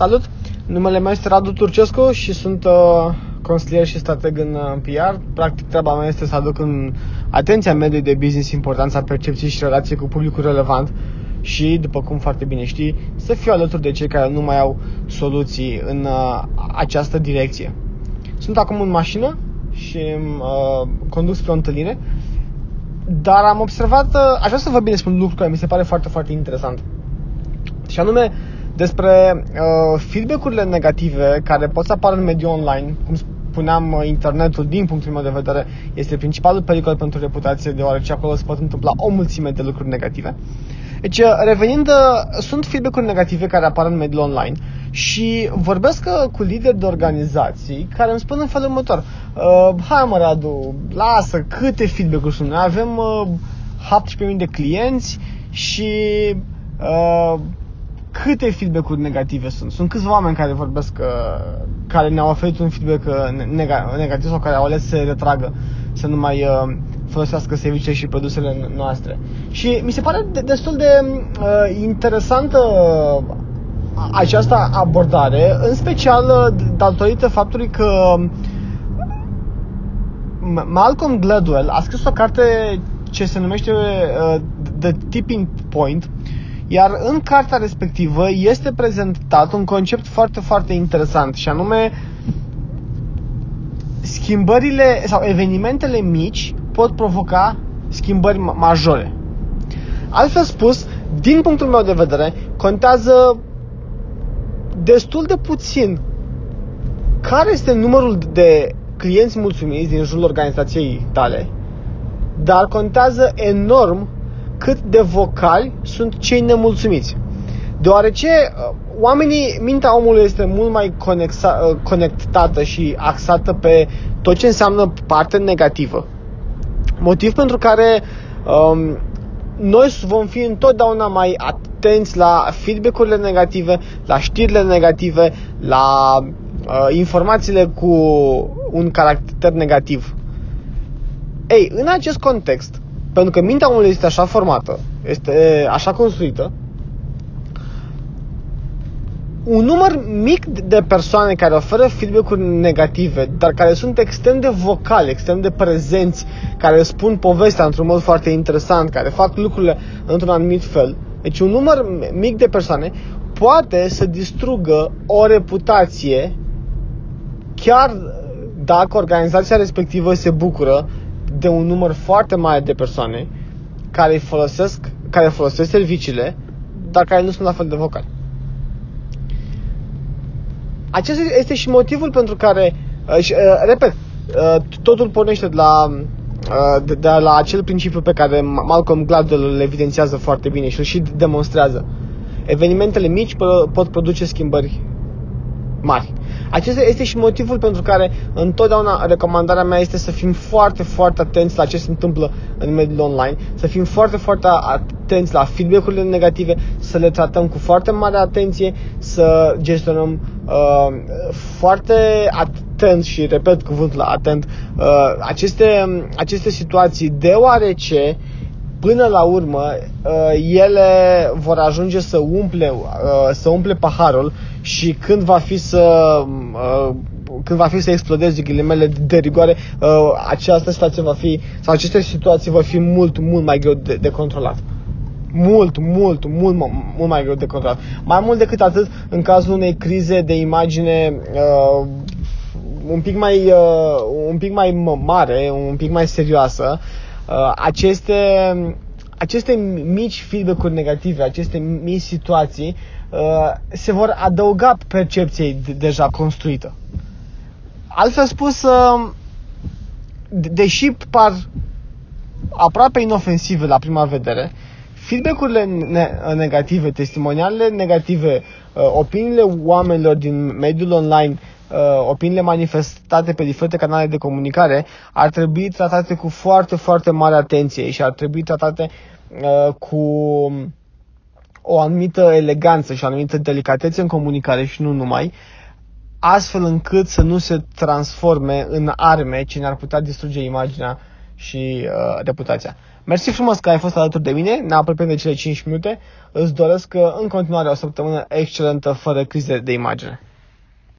Salut! Numele meu este Radu Turcescu și sunt consilier și strateg în PR. Practic treaba mea este să aduc în atenția mediului de business importanța percepției și relației cu publicul relevant și, după cum foarte bine știi, să fiu alături de cei care nu mai au soluții în această direcție. Sunt acum în mașină și conduc spre o întâlnire, dar am observat, aș vrea să vă bine spun lucru care mi se pare foarte, foarte interesant. Și anume despre feedback-urile negative care pot să apară în mediul online. Cum spuneam, internetul, din punctul meu de vedere, este principalul pericol pentru reputație, deoarece acolo se pot întâmpla o mulțime de lucruri negative. Deci, revenind, sunt feedback-uri negative care apar în mediul online și vorbesc cu lideri de organizații care îmi spun în felul următor: hai mă, Radu, lasă, câte feedback-uri sunt? Noi avem 17.000 de clienți și câte feedback-uri negative sunt? Sunt câțiva oameni care vorbesc, care ne-au oferit un feedback negativ sau care au ales să se retragă, să nu mai folosească serviciile și produsele noastre. Și mi se pare destul de interesantă această abordare, în special datorită faptului că Malcolm Gladwell a scris o carte ce se numește The Tipping Point, iar în cartea respectivă este prezentat un concept foarte, foarte interesant, și anume schimbările sau evenimentele mici pot provoca schimbări majore. Altfel spus, din punctul meu de vedere, contează destul de puțin care este numărul de clienți mulțumiți din jurul organizației tale, dar contează enorm cât de vocali sunt cei nemulțumiți. Deoarece mintea omului este mult mai conectată și axată pe tot ce înseamnă parte negativă. Motiv pentru care noi vom fi întotdeauna mai atenți la feedback-urile negative, la știrile negative, la informațiile cu un caracter negativ. Ei, în acest context, pentru că mintea omului este așa formată, este așa construită, un număr mic de persoane care oferă feedback-uri negative, dar care sunt extrem de vocali, extrem de prezenți, care spun povestea într-un mod foarte interesant, care fac lucrurile într-un anumit fel. Deci un număr mic de persoane poate să distrugă o reputație, chiar dacă organizația respectivă se bucură de un număr foarte mare de persoane care folosesc serviciile, dar care nu sunt la fel de vocali. Acesta este și motivul pentru care, repet, totul pornește de la acel principiu pe care Malcolm Gladwell îl evidențiază foarte bine și îl și demonstrează. Evenimentele mici pot produce schimbări mari. Acesta este și motivul pentru care întotdeauna recomandarea mea este să fim foarte, foarte atenți la ce se întâmplă în mediul online, să fim foarte, foarte atenți la feedback-urile negative, să le tratăm cu foarte mare atenție, să gestionăm foarte atent, și repet cuvântul atent, aceste situații, deoarece până la urmă ele vor ajunge să umple paharul și când va fi să explodeze ghilimele de rigoare, această situație aceste situații vor fi mult, mult mai greu de controlat. Mult mai greu de controlat. Mai mult decât atât, în cazul unei crize de imagine un pic mai mare, un pic mai serioasă, aceste mici feedback-uri negative, aceste mici situații se vor adăuga percepției deja construită. Altfel spus, deși par aproape inofensive la prima vedere, feedback-urile negative, testimonialele negative, opiniile oamenilor din mediul online, opiniile manifestate pe diferite canale de comunicare ar trebui tratate cu foarte, foarte mare atenție și ar trebui tratate cu o anumită eleganță și o anumită delicatețe în comunicare și nu numai, astfel încât să nu se transforme în arme ce ne-ar putea distruge imaginea și reputația. Mersi frumos că ai fost alături de mine, ne apropiem de cele 5 minute. Îți doresc în continuare o săptămână excelentă, fără crize de imagine.